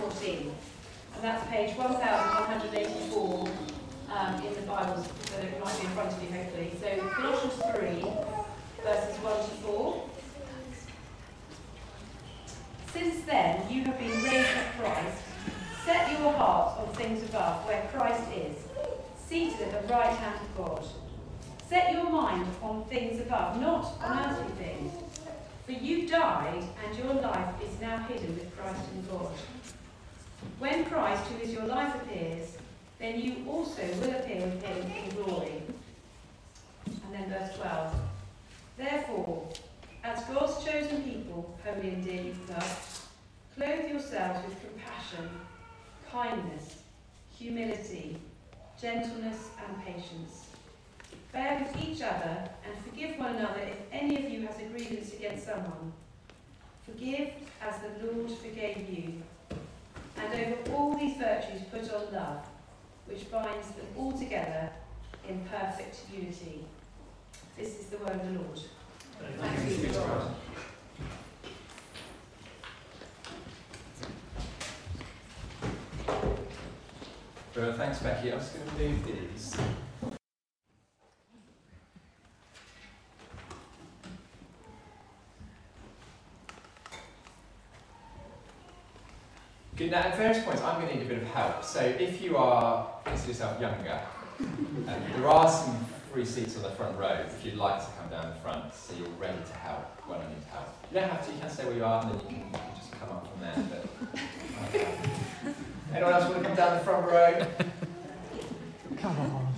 14. And that's page 1184 in the Bibles, so it might be in front of you hopefully. So Colossians 3, verses 1 to 4. Since then you have been raised with Christ. Set your hearts on things above, where Christ is, seated at the right hand of God. Set your mind on things above, not on earthly things. For you died, and your life is now hidden with Christ in God. When Christ, who is your life, appears, then you also will appear with him in glory. And then verse 12. Therefore, as God's chosen people, holy and dearly loved, clothe yourselves with compassion, kindness, humility, gentleness and patience. Bear with each other and forgive one another if any of you has a grievance against someone. Forgive as the Lord forgave you. And over all these virtues put on love, which binds them all together in perfect unity. This is the word of the Lord. Thanks be to God. Brilliant, thanks Becky. I'm just going to move these. Good, now at various points I'm going to need a bit of help. So if you are, consider yourself younger, there are some free seats on the front row if you'd like to come down the front so you're ready to help when I need help. You don't have to, you can stay where you are and then you can just come up from there. But, anyone else want to come down the front row? Come on.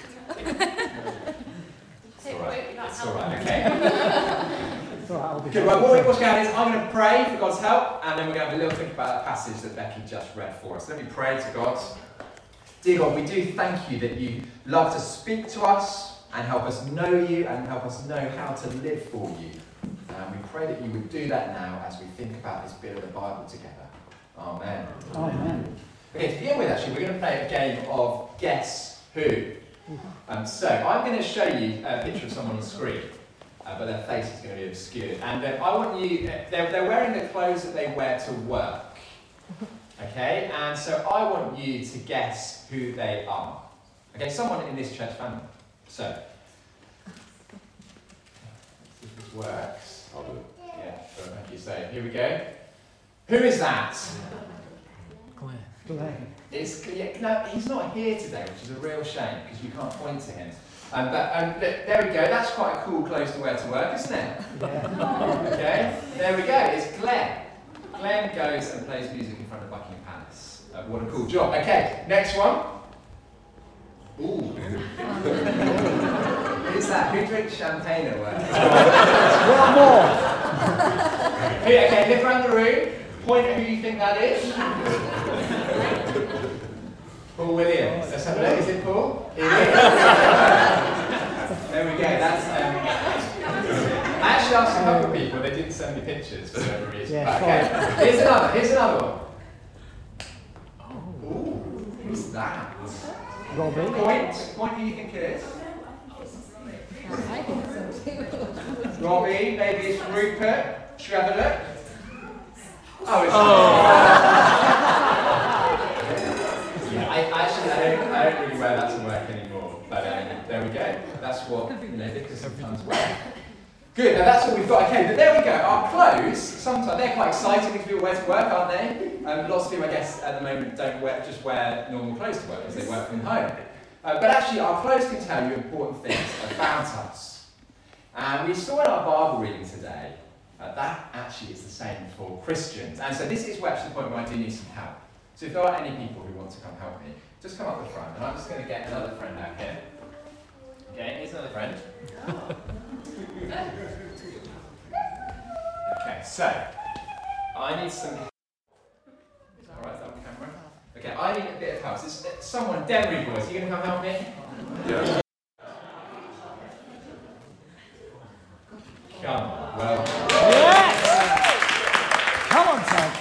It's alright, it's alright, okay. It's alright, Good, right, what's going on is I'm going to pray for God's help and then we're going to have a little think about that passage that Becky just read for us. Let me pray to God. Dear God, we do thank you that you love to speak to us and help us know you and help us know how to live for you. And we pray that you would do that now as we think about this bit of the Bible together. Amen. Amen. Okay, to begin with, actually, we're going to play a game of Guess Who. So, I'm going to show you a picture of someone on the screen, but their face is going to be obscured. And I want you, they're wearing the clothes that they wear to work. Okay, and so I want you to guess who they are. Okay, someone in this church family. So, if this works, I'll do it. Yeah, sure, thank you. So, here we go. Who is that? Glenn. No, he's not here today, which is a real shame because you can't point to him. Look, there we go. That's quite a cool clothes to wear to work, isn't it? Yeah. Okay, there we go. It's Glenn. Glenn goes and plays music in front of Buckingham Palace. What a cool job. Okay, next one. Ooh. Who's that? Who drinks champagne at work? One more. Okay, look around the room. Point at who you think that is. Paul Williams. Let's have a look. Is it Paul? It is. There we go. That's. I actually asked a couple of people. They didn't send me pictures for whatever reason. Yeah, okay. Here's another one. Ooh, who's that? Robbie. Point who you think it is. I think so too. Robbie. Maybe it's Rupert. Should we have a look? Oh, it's I don't really wear that to work anymore, but there we go. That's what Vickers sometimes wear. Good, now that's what we've got. Okay, but there we go. Our clothes, sometimes they're quite exciting if people wear to work, aren't they? Lots of people, I guess, at the moment don't just wear normal clothes to work because they work from home. But actually, our clothes can tell you important things about us. And we saw in our Bible reading today that actually is the same for Christians. And so this is where actually the point where I do need some help. So if there are any people who want to come help me, just come up the front, and I'm just going to get another friend out here. Okay, here's another friend. Okay, so I need some. Is that alright? Is that on camera? Okay, I need a bit of help. So someone, Denry boys, are you going to come help me? Yeah. Come on, well. Yes! Come on, Ted.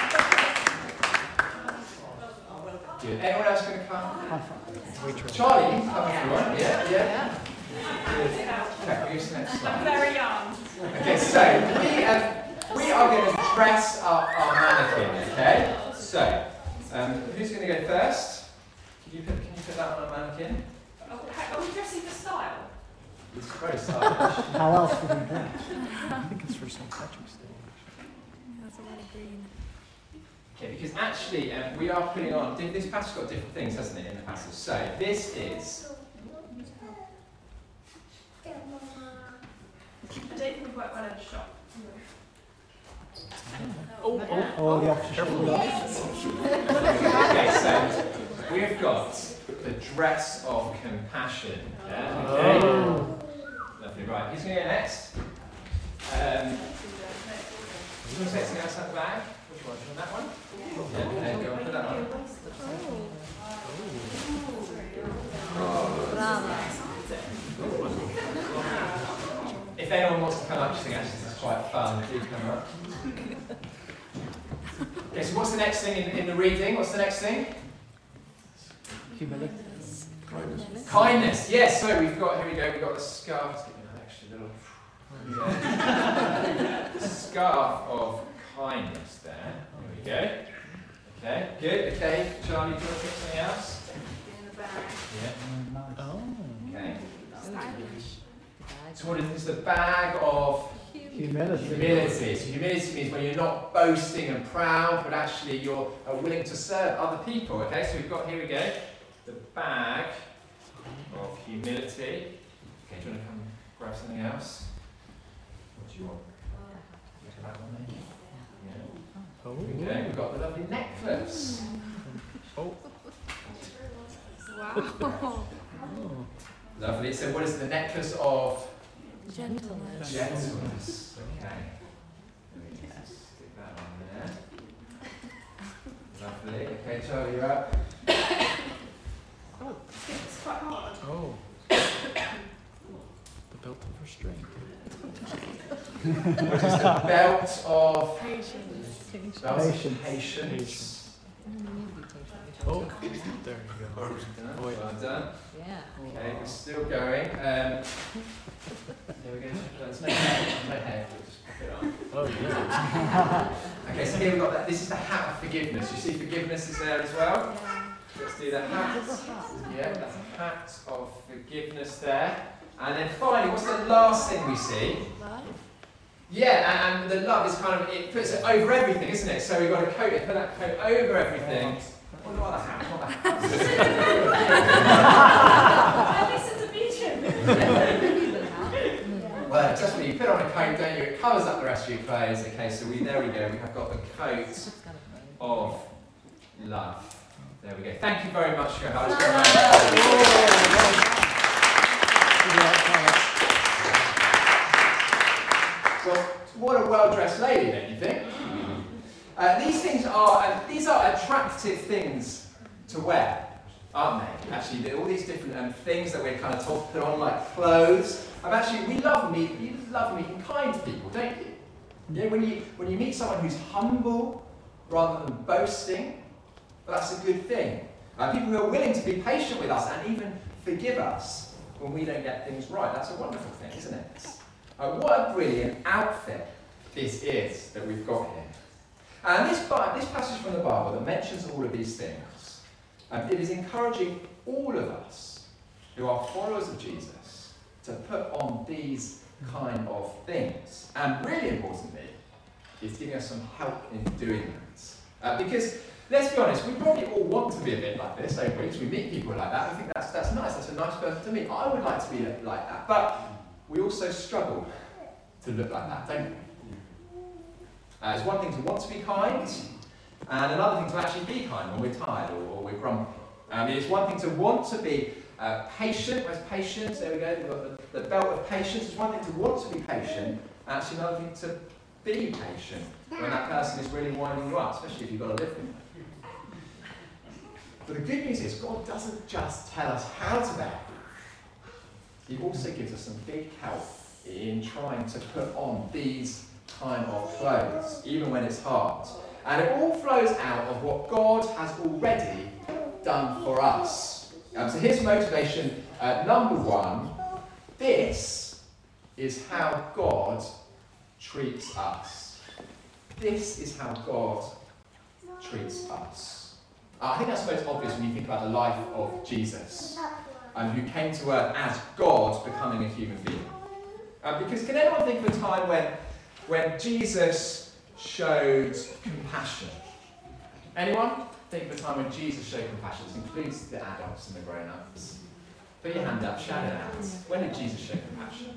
Good. Anyone else going to come? Charlie, you can come if you want. Yeah. Okay, we'll use the next slide. I'm very young. Okay, so we are going to dress up our mannequin, okay? So, It's very stylish. How else would he dress? I think it's for St. Patrick's Day. That's a lot of green. Okay, because actually we are putting on, this passage got different things, hasn't it, in the passage. So this is, I don't think we've worked well in a shop. Oh, the officer. okay, so we've got the dress of compassion. Yeah, okay. Lovely, right. Who's going to go next? You want to take something else out of the bag? Which one? Do you want that one? Yeah, okay, go on, put that on. If anyone wants to come up, just think actually this is quite fun, do come up. Okay, so what's the next thing in the reading? What's the next thing? Humility. Kindness, yes. So we've got, here we go, we've got the scarf. Let's give you an extra little scarf of kindness there. There we go. Okay, good. Okay, Charlie, do you want to pick something else? In the bag. Yeah. Oh. Okay. Stylish. So what is this? The bag of Humility. humility. So humility means when you're not boasting and proud, but actually you're willing to serve other people. Okay, so we've got, here we go, the bag of humility. Okay, do you want to come grab something else? What do you want? Look at that one there. Yeah. Oh. Here we go. We've got the lovely necklace. Oh. Wow. Lovely. So what is the necklace of Gentleness. gentleness? Okay. Let me just stick that on there. Lovely. Okay, Charlie, you're up. It's quite hard. Oh. The belt of restraint. What is the belt of Patience. belt of Patience. patience? Oh. There you go. Well Oh, wait. done. Yeah. Okay, we're still going. There we go. There's no hair. No hair. We'll just pop it on. Oh, yeah. Okay, so here we've got that. This is the hat of forgiveness. You see forgiveness is there as well? Let's do the hat. Yeah, that's a hat of forgiveness there. And then finally, what's the last thing we see? Love. Yeah, and the love is kind of, it puts it over everything, isn't it? So we've got to coat it, put that coat over everything. Oh, not the hat, not the hat. I listened to Beecham. Well, just when you put on a coat, don't you? It covers up the rest of your clothes. Okay, so there we go. We have got the coat of love. There we go. Thank you very much, Johannes. Well, what a well-dressed lady, don't you think? These are attractive things to wear, aren't they? Actually, all these different things that we're kind of taught to put on, like clothes. You love meeting kind people, don't you? Yeah, when you meet someone who's humble rather than boasting, that's a good thing. People who are willing to be patient with us and even forgive us when we don't get things right. That's a wonderful thing, isn't it? What a brilliant outfit this is that we've got here. And this passage from the Bible that mentions all of these things, it is encouraging all of us who are followers of Jesus to put on these kind of things. And really importantly, it's giving us some help in doing that. Because, let's be honest, we probably all want to be a bit like this, don't we? So we meet people like that, we think that's nice, that's a nice person to meet. I would like to be like that. But we also struggle to look like that, don't we? It's one thing to want to be kind, and another thing to actually be kind when we're tired or we're grumpy. It's one thing to want to be patient. Where's patience? There we go. We've got the belt of patience. It's one thing to want to be patient, and actually another thing to be patient when that person is really winding you up, especially if you've got to live with them. But the good news is God doesn't just tell us how to behave. He also gives us some big help in trying to put on these kind of clothes, even when it's hard. And it all flows out of what God has already done for us. So here's motivation number one. This is how God treats us. This is how God treats us. I think that's most obvious when you think about the life of Jesus. who came to earth as God becoming a human being. Because can anyone think of a time when Jesus showed compassion? Anyone? Think of a time when Jesus showed compassion. This includes the adults and the grown-ups. Put your hand up, shout it out. When did Jesus show compassion?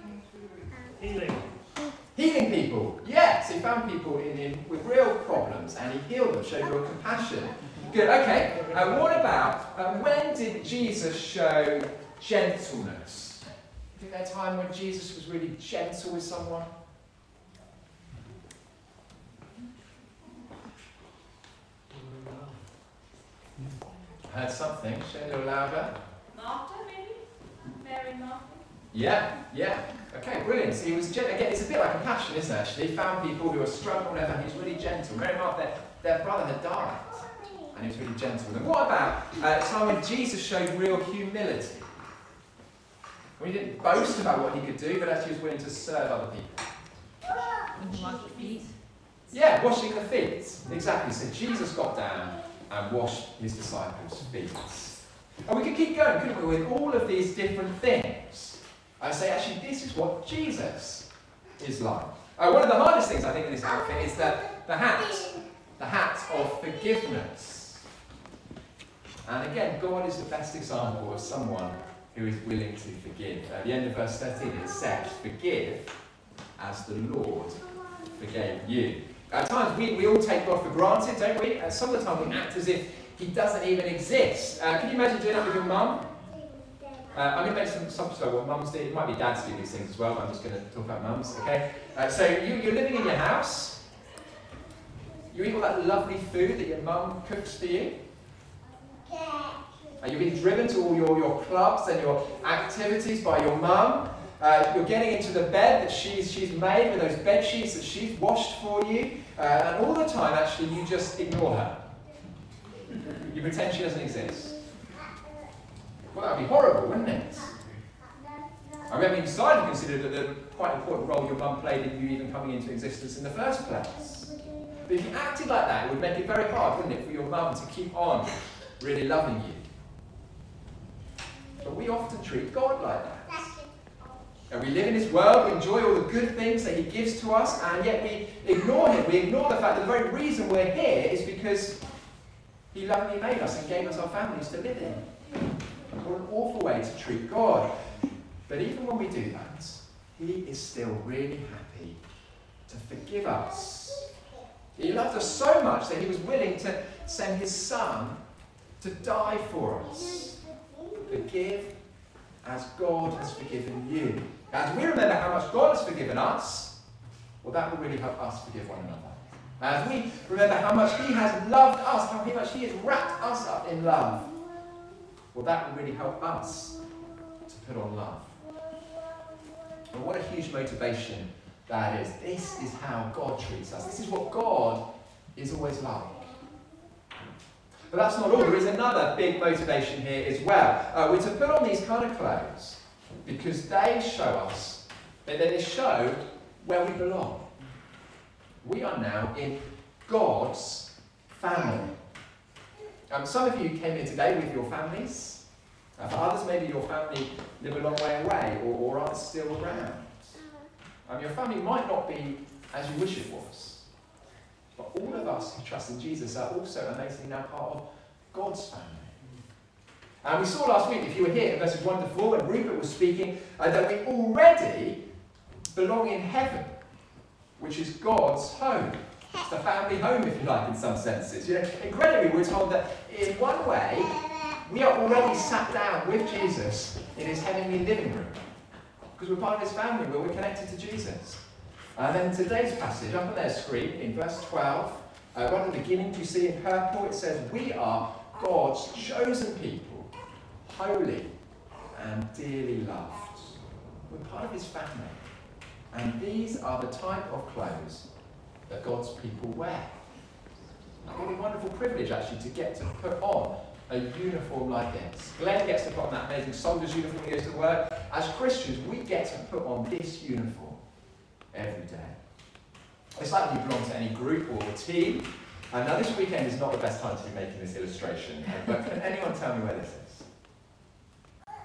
Healing people. Yes, he found people with real problems and he healed them, showed real compassion. Good, okay. What about, when did Jesus show gentleness? Think there a time when Jesus was really gentle with someone? I heard something. Say a little louder. Martha, maybe? Mary and Martha? Yeah. Okay, brilliant. So he was gentle. Again, it's a bit like compassion, isn't it, actually? He found people who were struggling, whatever, and he was really gentle. Mary and Martha, their brother had died, and he was really gentle with them. What about a time when Jesus showed real humility? When he didn't boast about what he could do, but actually was willing to serve other people. Wash feet. Yeah, washing the feet. Exactly. So Jesus got down and washed his disciples' feet. And we could keep going, couldn't we, with all of these different things. I say, actually, this is what Jesus is like. One of the hardest things, I think, in this outfit is that the hat of forgiveness. And again, God is the best example of someone who is willing to forgive. At the end of verse 13, it says, forgive as the Lord forgave you. At times, we all take God for granted, don't we? And some of the time, we act as if he doesn't even exist. Can you imagine doing that with your mum? I'm going to make some what mums do. It might be dads do these things as well, but I'm just going to talk about mums, okay? So you're living in your house. You eat all that lovely food that your mum cooks for you. You're being driven to all your clubs and your activities by your mum. You're getting into the bed that she's made with those bed sheets that she's washed for you. And all the time, actually, you just ignore her. You pretend she doesn't exist. Well, that would be horrible, wouldn't it? I remember you decided to consider the quite important role your mum played in you even coming into existence in the first place. But if you acted like that, it would make it very hard, wouldn't it, for your mum to keep on really loving you. But we often treat God like that. And we live in his world, we enjoy all the good things that he gives to us, and yet we ignore him. We ignore the fact that the very reason we're here is because he lovingly made us and gave us our families to live in. What an awful way to treat God. But even when we do that, he is still really happy to forgive us. He loved us so much that he was willing to send his son to die for us. Forgive as God has forgiven you. As we remember how much God has forgiven us, well, that will really help us forgive one another. As we remember how much he has loved us, how much he has wrapped us up in love, well, that will really help us to put on love. And what a huge motivation that is. This is how God treats us. This is what God is always like. But that's not all. There is another big motivation here as well. We're to put on these kind of clothes because they show us, they show where we belong. We are now in God's family. Some of you came here today with your families. For others, maybe your family live a long way away or aren't still around. Your family might not be as you wish it was. But all of us who trust in Jesus are also amazingly now part of God's family. And we saw last week, if you were here in verses 1 to 4, when Rupert was speaking, that we already belong in heaven, which is God's home. It's the family home, if you like, in some senses. Incredibly, we're told that in one way, we are already sat down with Jesus in his heavenly living room. Because we're part of his family, where we're connected to Jesus. And then today's passage, up on their screen, in verse 12, right at the beginning, you see in purple, it says, we are God's chosen people, holy and dearly loved. We're part of his family. And these are the type of clothes that God's people wear. What a wonderful privilege, actually, to get to put on a uniform like this. Glenn gets to put on that amazing soldier's uniform when he goes to work. As Christians, we get to put on this uniform every day. It's like you belong to any group or team. And now this weekend is not the best time to be making this illustration, but can anyone tell me where this is?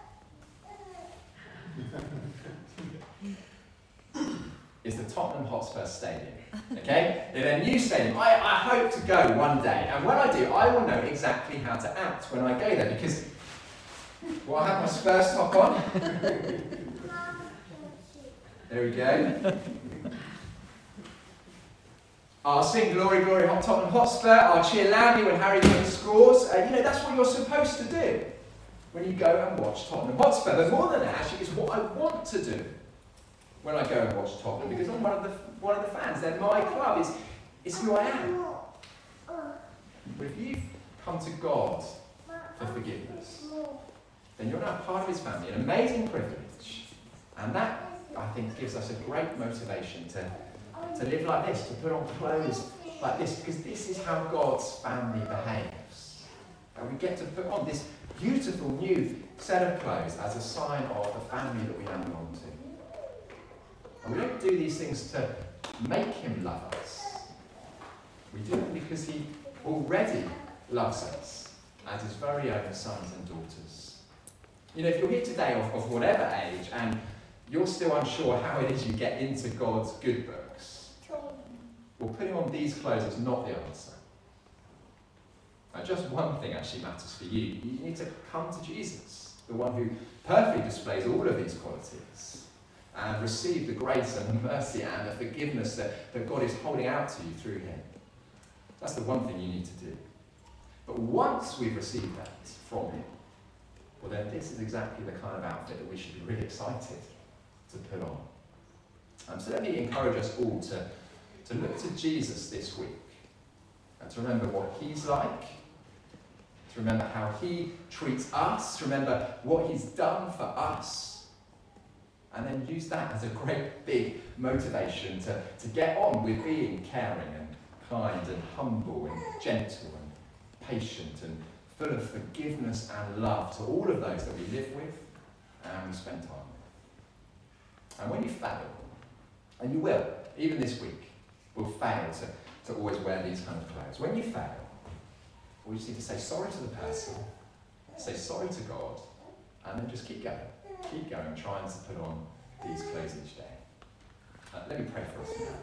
Hotspur Stadium. Okay? In their new stadium. I hope to go one day. And when I do, I will know exactly how to act when I go there because, well, I have my Spurs top on. There we go. I'll sing Glory, Glory, Tottenham Hotspur. I'll cheer loudly when Harry Kane scores. That's what you're supposed to do when you go and watch Tottenham Hotspur. But more than that, actually, it's what I want to do when I go and watch Tottenham, because I'm one of the fans. They're my club. It's who I am. But if you've come to God for forgiveness, then you're now part of his family, an amazing privilege. And that, I think, gives us a great motivation to live like this, to put on clothes like this, because this is how God's family behaves. And we get to put on this beautiful new set of clothes as a sign of the family that we now belong to. And we don't do these things to make him love us. We do them because he already loves us as his very own sons and daughters. If you're here today of whatever age and you're still unsure how it is you get into God's good books, well, putting on these clothes is not the answer. Now, just one thing actually matters for you. You need to come to Jesus, the one who perfectly displays all of these qualities, and receive the grace and the mercy and the forgiveness that God is holding out to you through him. That's the one thing you need to do. But once we've received that from him, well, then this is exactly the kind of outfit that we should be really excited to put on. So let me encourage us all to look to Jesus this week and to remember what he's like, to remember how he treats us, to remember what he's done for us, and then use that as a great big motivation to get on with being caring and kind and humble and gentle and patient and full of forgiveness and love to all of those that we live with and we spend time with. And when you fail, and you will, even this week, will fail to always wear these kind of clothes. When you fail, we just need to say sorry to the person, say sorry to God, and then just keep going, trying to put on these clothes each day. Let me pray for us now.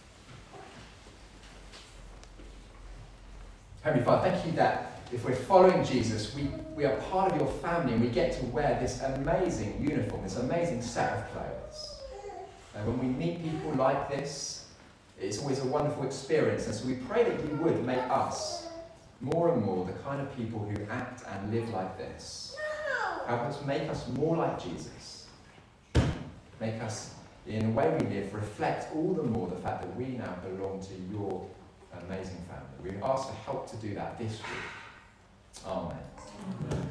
Heavenly Father, thank you that if we're following Jesus, we are part of your family and we get to wear this amazing uniform, this amazing set of clothes. And when we meet people like this, it's always a wonderful experience. And so we pray that you would make us more and more the kind of people who act and live like this. Help us, make us more like Jesus. Make us, in the way we live, reflect all the more the fact that we now belong to your amazing family. We ask for help to do that this week. Amen.